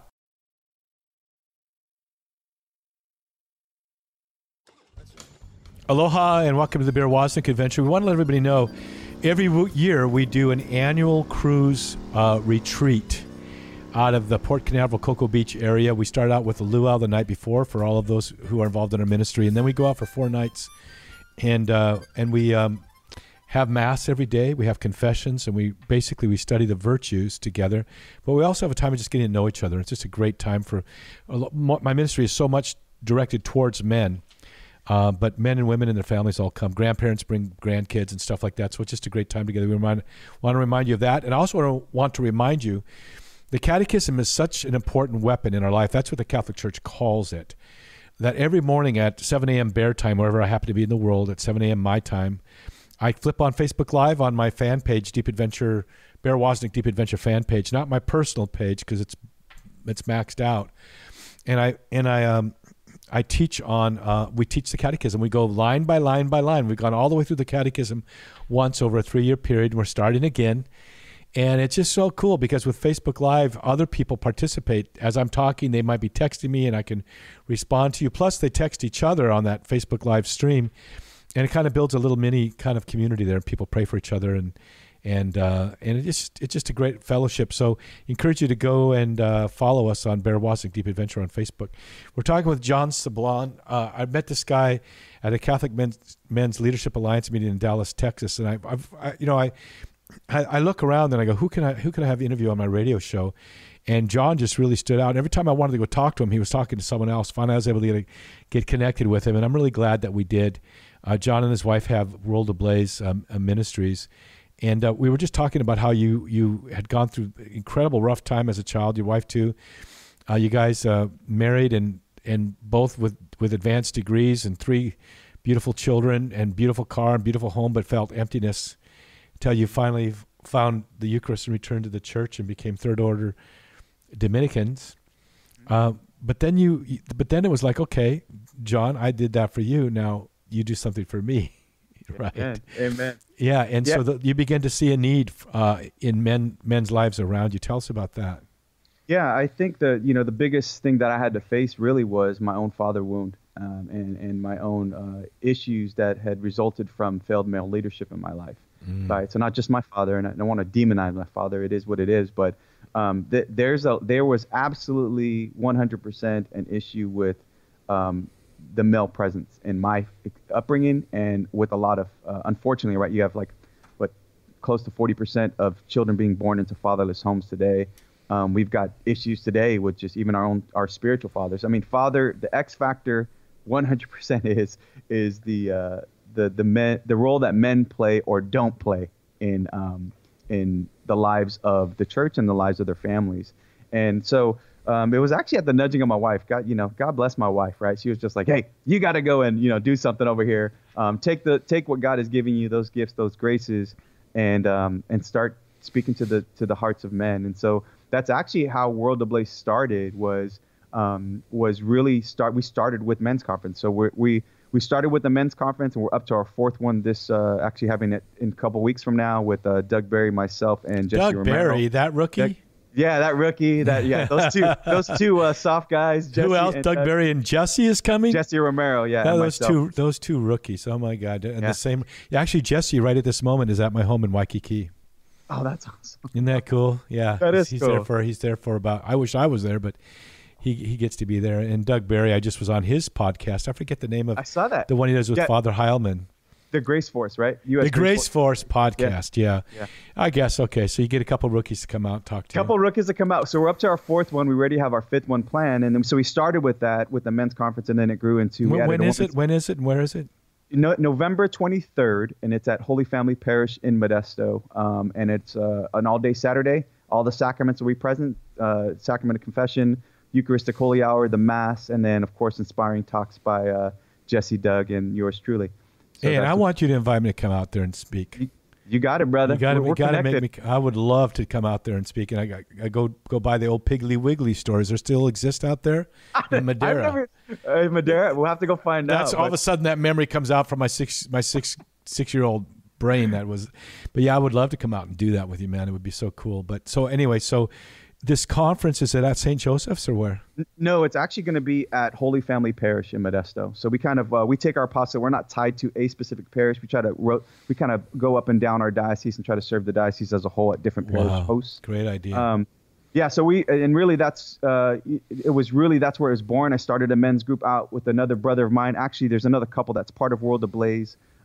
Aloha and welcome to the Bear Wozniak Adventure. We want to let everybody know every w- year we do an annual cruise uh, retreat out of the Port Canaveral, Cocoa Beach area. We start out with a luau the night before for all of those who are involved in our ministry, and then we go out for four nights, and uh, and we um, have Mass every day. We have confessions, and we basically we study the virtues together. But we also have a time of just getting to know each other. It's just a great time for a lo- my ministry is so much directed towards men, uh, but men and women and their families all come. Grandparents bring grandkids and stuff like that. So it's just a great time together. We remind, want to remind you of that, and I also want to, want to remind you, the Catechism is such an important weapon in our life. That's what the Catholic Church calls it. That every morning at seven a.m. Bear time, wherever I happen to be in the world, at seven a.m. my time, I flip on Facebook Live on my fan page, Deep Adventure, Bear Wozniak Deep Adventure fan page, not my personal page because it's it's maxed out. And I and I um I teach on uh, we teach the Catechism. We go line by line by line. We've gone all the way through the Catechism once over a three-year period. We're starting again. And it's just so cool because with Facebook Live, other people participate. As I'm talking, they might be texting me and I can respond to you. Plus, they text each other on that Facebook Live stream. And it kind of builds a little mini kind of community there. People pray for each other, and and uh, and it's just, it's just a great fellowship. So I encourage you to go and uh, follow us on Bear Wozniak Deep Adventure on Facebook. We're talking with John Sablon. Uh, I met this guy at a Catholic Men's, Men's Leadership Alliance meeting in Dallas, Texas. And I, I've, I you know, I... I look around and I go, who can I who can I have interview on my radio show? And John just really stood out. Every time I wanted to go talk to him, he was talking to someone else. Finally, I was able to get, get connected with him, and I'm really glad that we did. Uh, John and his wife have World Ablaze um, uh, Ministries, and uh, we were just talking about how you you had gone through incredible rough time as a child. Your wife too. Uh, you guys uh, married and and both with with advanced degrees and three beautiful children and beautiful car and beautiful home, but felt emptiness. Until you finally found the Eucharist and returned to the church and became third order Dominicans. Uh, but then you, but then it was like, okay, John, I did that for you. Now you do something for me, right? Amen. Amen. Yeah, and Yeah. so the, you begin to see a need uh, in men men's lives around you. Tell us about that. Yeah, I think that, you know, the biggest thing that I had to face really was my own father wound um, and, and my own uh, issues that had resulted from failed male leadership in my life. Mm. Right. So not just my father, and I don't want to demonize my father. It is what it is. But um, th- there's a there was absolutely one hundred percent an issue with um, the male presence in my upbringing, and with a lot of uh, unfortunately, right, you have like what close to forty percent of children being born into fatherless homes today. Um, we've got issues today with just even our own our spiritual fathers. I mean, father, the X factor, one hundred percent is is the uh, the the men the role that men play or don't play in um, in the lives of the church and the lives of their families. And so um, it was actually at the nudging of my wife. God, you know, God bless my wife, right? She was just like, hey, you got to go and, you know, do something over here. Um, take the take what God is giving you, those gifts, those graces, and um, and start speaking to the to the hearts of men. And so that's actually how World Ablaze started. Was um, was really start. We started with men's conference. So we're, we we started with the men's conference, and we're up to our fourth one. This uh, actually having it in a couple weeks from now with uh, Doug Barry, myself, and Jesse Doug Romero. Barry, that rookie. Doug, yeah, that rookie. That yeah, those two those two uh, soft guys. Jesse Who else? and, Doug uh, Barry and Jesse is coming. Jesse Romero. Yeah, Yeah, and those myself. two those two rookies. Oh my God! And Yeah. the same. Yeah, actually, Jesse right at this moment is at my home in Waikiki. Oh, that's awesome. Isn't that cool? Yeah, That is he's cool. there for he's there for about. I wish I was there, but he he gets to be there. And Doug Barry, I just was on his podcast. I forget the name of I saw that. the one he does with Yeah. Father Heilman. The Grace Force, right? U S The Grace Force podcast. Yeah. Yeah. I guess okay. So you get a couple rookies to come out and talk to. couple rookies that come out. So we're up to our fourth one. We already have our fifth one planned, and then, so we started with that with the men's conference, and then it grew into. you. we When, added when a is it? women's- When is it? And where is it? No, November twenty-third, and it's at Holy Family Parish in Modesto, um, and it's uh, an all-day Saturday. All the sacraments will be present: uh, sacrament of confession, Eucharistic Holy Hour, the Mass, and then of course inspiring talks by uh, Jesse, Doug, and yours truly. So Hey, and that's I what- want you to invite me to come out there and speak. You, you got it, brother. You got to, We're- you we're got to make connected. me. I would love to come out there and speak. And I, got- I go go by the old Piggly Wiggly stores. They still exist out there in I've Madera. never, uh, Madera. We'll have to go find That's out. all but- of a sudden that memory comes out from my six my six six year old brain. That was, but yeah, I would love to come out and do that with you, man. It would be so cool. But so anyway, so this conference, is it at Saint Joseph's or where? No, it's actually going to be at Holy Family Parish in Modesto. So we kind of uh, we take our apostle. We're not tied to a specific parish. We try to ro- we kind of go up and down our diocese and try to serve the diocese as a whole at different parish Wow, hosts. great idea. Um, yeah, so we and really that's uh, it was really that's where it was born. I started a men's group out with another brother of mine. Actually, there's another couple that's part of World Ablaze.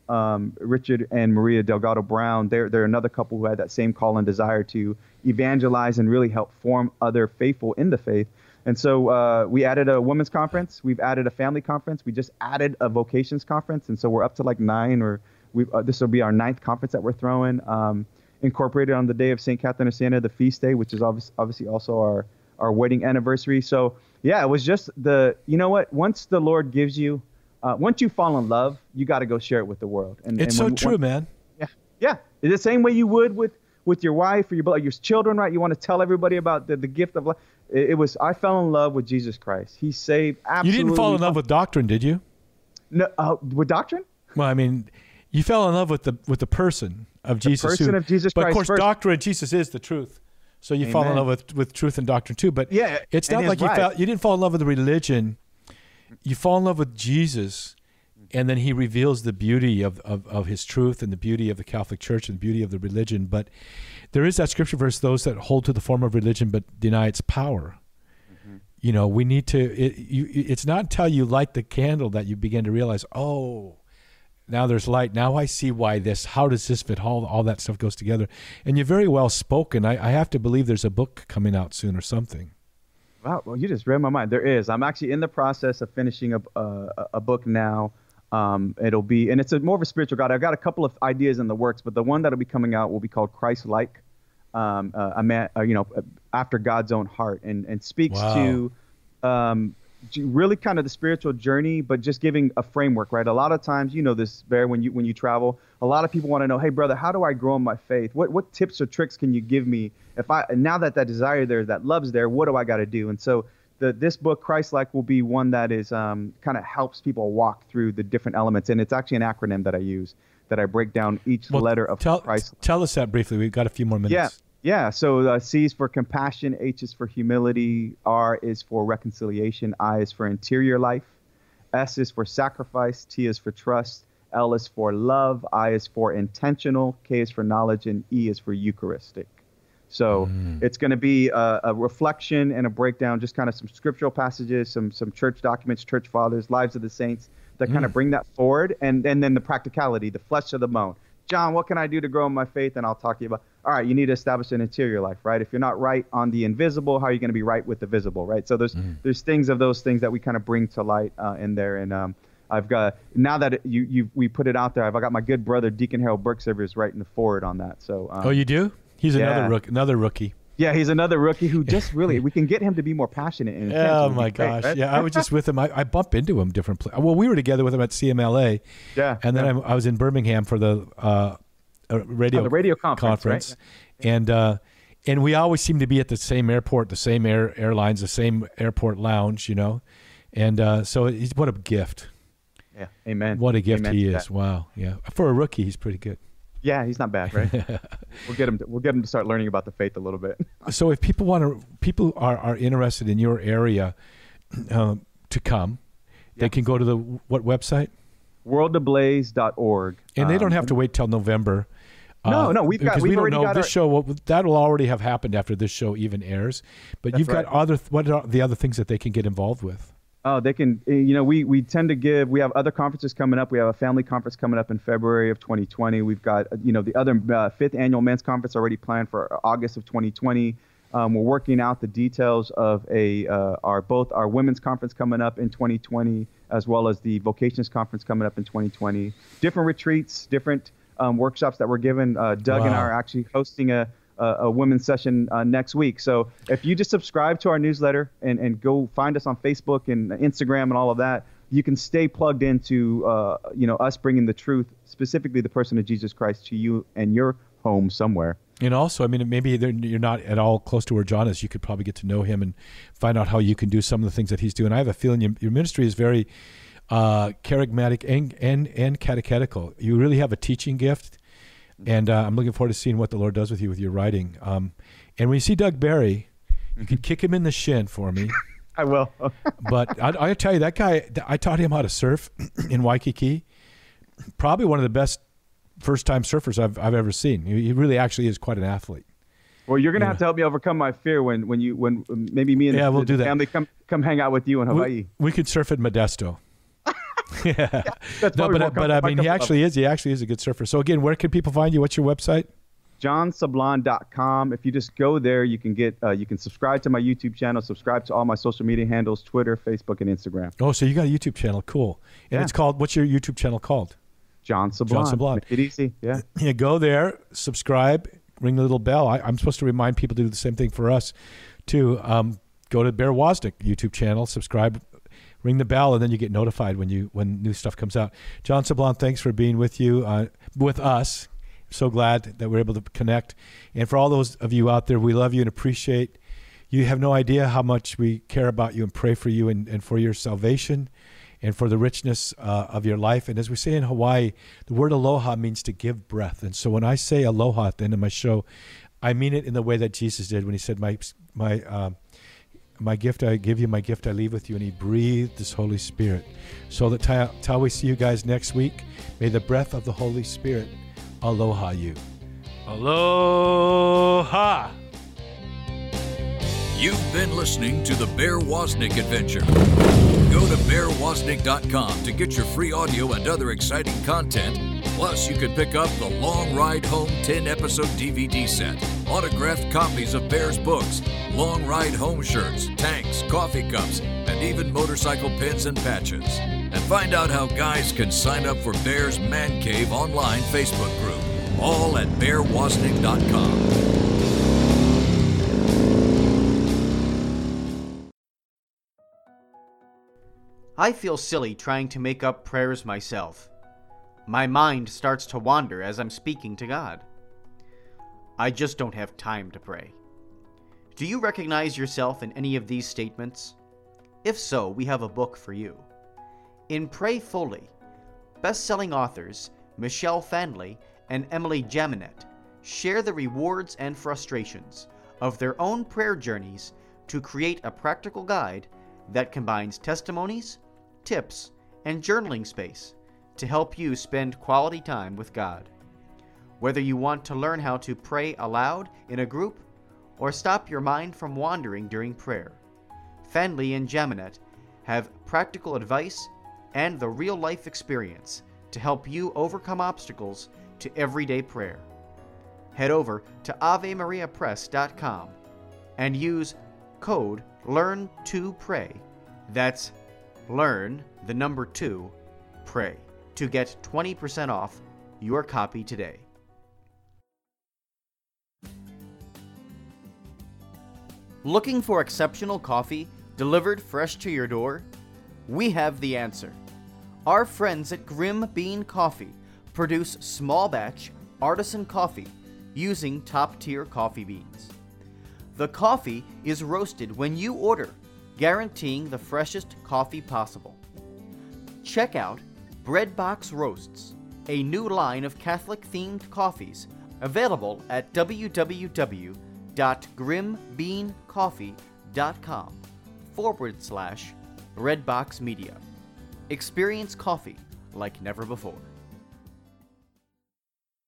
um, Richard and Maria Delgado Brown, they're, they're another couple who had that same call and desire to evangelize and really help form other faithful in the faith. And so uh, we added a women's conference. We've added a family conference. We just added a vocations conference. And so we're up to like nine, or we uh, this will be our ninth conference that we're throwing, um, incorporated on the day of Saint Catherine of Siena, the feast day, which is obviously, obviously also our, our wedding anniversary. So yeah, it was just the, you know what, once the Lord gives you, uh, once you fall in love, you got to go share it with the world. And It's and so when- true, when- man. Yeah. Yeah. It's the same way you would with, with your wife or your, your children, right? You want to tell everybody about the, the gift of life. It, it was, I fell in love with Jesus Christ. He saved You absolutely. didn't fall in love with doctrine, did you? No, uh, with doctrine? Well, I mean, you fell in love with the with the person of Jesus. person who- of Jesus But of Christ course, first. doctrine, Jesus is the truth. So you fall in Amen. love with, with truth and doctrine too. But Yeah, it's and not he's like you right. fell, you didn't fall in love with the religion. You fall in love with Jesus, and then he reveals the beauty of, of, of his truth and the beauty of the Catholic Church and the beauty of the religion. But there is that scripture verse, those that hold to the form of religion but deny its power. Mm-hmm. You know, we need to, it, you, it's not until you light the candle that you begin to realize, oh, now there's light. Now I see why this, how does this fit? All, all that stuff goes together. And you're very well spoken. I, I have to believe there's a book coming out soon or something. Wow, well, you just read my mind. There is. I'm actually in the process of finishing a a, a book now. Um, it'll be, and it's a more of a spiritual guide. I've got a couple of ideas in the works, but the one that'll be coming out will be called Christ-like, um, uh, a man, uh, you know, after God's own heart, and and speaks Wow. to um, to really kind of the spiritual journey, but just giving a framework, right? A lot of times, you know this, Bear, when you when you travel, a lot of people want to know, hey, brother, how do I grow in my faith? What what tips or tricks can you give me? If I now that that desire there, that love's there, what do I got to do? And so the this book, Christ-like, will be one that is um, kind of helps people walk through the different elements, and it's actually an acronym that I use that I break down each Well, letter of tell, Christ. Tell us that briefly. We've got a few more minutes. Yeah. Yeah, so uh, C is for compassion, H is for humility, R is for reconciliation, I is for interior life, S is for sacrifice, T is for trust, L is for love, I is for intentional, K is for knowledge, and E is for Eucharistic. So Mm. it's going to be a, a reflection and a breakdown, just kind of some scriptural passages, some some church documents, church fathers, lives of the saints that kind Mm. of bring that forward, and, and then the practicality, the flesh of the bone. John, what can I do to grow in my faith? And I'll talk to you about, all right, you need to establish an interior life, right? If you're not right on the invisible, how are you going to be right with the visible, right? So there's Mm. there's things of those things that we kind of bring to light uh, in there. And um, I've got, now that it, you you we put it out there, I've got my good brother, Deacon Harold Burksever, is writing the forward on that. So um, Oh, you do? He's Yeah. another rook, another rookie. yeah, he's another rookie who just really, we can get him to be more passionate. And intense. Oh It'd be my great, gosh! right? Yeah, I was just with him. I, I bump into him different places. Well, we were together with him at C M L A, Yeah, and then yeah. I, I was in Birmingham for the uh, uh, radio Oh, the radio conference, right? and uh, and we always seem to be at the same airport, the same air airlines, the same airport lounge, you know, and uh, so he's what a gift. Yeah, amen. What a gift Amen he to is! that. Wow, yeah. For a rookie, he's pretty good. Yeah, he's not bad, right? we'll get him. To, we'll get him to start learning about the faith a little bit. So if people want to, people are, are interested in your area um, to come, they Yeah. can go to the what website? world ablaze dot org. And they don't Um, have to wait till November. No, no, we've got- because we've we don't already know got this our- show. Well, that will already have happened after this show even airs. But That's you've got right. other. What are the other things that they can get involved with? Oh, they can, eh, you know, we, we tend to give, we have other conferences coming up. We have a family conference coming up in February of twenty twenty. We've got, uh, you know, the other uh, fifth annual men's conference already planned for August of twenty twenty. Um, we're working out the details of a uh, our both our women's conference coming up in twenty twenty, as well as the vocations conference coming up in twenty twenty. Different retreats, different um, workshops that we're given. Uh, Doug and I Wow. are actually hosting a a, a women's session uh, next week. So if you just subscribe to our newsletter and, and go find us on Facebook and Instagram and all of that, you can stay plugged into uh, you know us bringing the truth, specifically the person of Jesus Christ, to you and your home somewhere. And also, I mean, maybe they're- you're not at all close to where John is. You could probably get to know him and find out how you can do some of the things that he's doing. I have a feeling your, your ministry is very uh, charismatic and, and, and catechetical. You really have a teaching gift. And uh, I'm looking forward to seeing what the Lord does with you with your writing. Um, and when you see Doug Barry, you can kick him in the shin for me. I will. But I, I tell you, that guy, I taught him how to surf in Waikiki. Probably one of the best first-time surfers I've I've ever seen. He he really actually is quite an athlete. Well, you're gonna Yeah. have to help me overcome my fear when, when you when maybe me and Yeah, the, we'll the do that. family come come hang out with you in Hawaii. We, we could surf at Modesto. yeah. That's No, probably more but but I comfortable. mean, he actually is. He actually is a good surfer. So again, where can people find you? What's your website? john sablon dot com. If you just go there, you can get uh, you can subscribe to my YouTube channel, subscribe to all my social media handles, Twitter, Facebook, and Instagram. Oh, so you got a YouTube channel. Cool. And Yeah. it's called, what's your YouTube channel called? John Sablon. John Sablon. Make it easy. Yeah. Yeah, go there, subscribe, ring the little bell. I, I'm supposed to remind people to do the same thing for us, too. Um, go to Bear Wozniak YouTube channel, subscribe, ring the bell, and then you get notified when you when new stuff comes out. John Sablon, thanks for being with you, uh, with us. So glad that we're able to connect. And for all those of you out there, we love you and appreciate. You have no idea how much we care about you and pray for you and, and for your salvation and for the richness uh, of your life. And as we say in Hawaii, the word aloha means to give breath. And so when I say aloha at the end of my show, I mean it in the way that Jesus did when he said, my my um, my gift I give you, my gift I leave with you. And he breathed his Holy Spirit. So that till, till we see you guys next week, may the breath of the Holy Spirit aloha you. Aloha! You've been listening to the Bear Wozniak Adventure. Go to bear wozniak dot com to get your free audio and other exciting content. Plus, you can pick up the Long Ride Home ten episode D V D set, autographed copies of Bear's books, Long Ride Home shirts, tanks, coffee cups, and even motorcycle pins and patches. And find out how guys can sign up for Bear's Man Cave online Facebook group. All at bear wozniak dot com. I feel silly trying to make up prayers myself. My mind starts to wander as I'm speaking to God. I just don't have time to pray. Do you recognize yourself in any of these statements? If so, we have a book for you. In Pray Fully, best-selling authors Michelle Fandley and Emily Jaminet share the rewards and frustrations of their own prayer journeys to create a practical guide that combines testimonies, tips, and journaling space to help you spend quality time with God. Whether you want to learn how to pray aloud in a group or stop your mind from wandering during prayer, Fandley and Jaminet have practical advice and the real-life experience to help you overcome obstacles to everyday prayer. Head over to ave maria press dot com and use code learn to pray. That's learn the number two pray to get twenty percent off your copy today. Looking for exceptional coffee delivered fresh to your door? We have the answer. Our friends at Grim Bean Coffee produce small batch artisan coffee using top-tier coffee beans. The coffee is roasted when you order, guaranteeing the freshest coffee possible. Check out Breadbox Roasts, a new line of Catholic-themed coffees available at w w w dot grim bean coffee dot com forward slash Breadbox Media. Experience coffee like never before.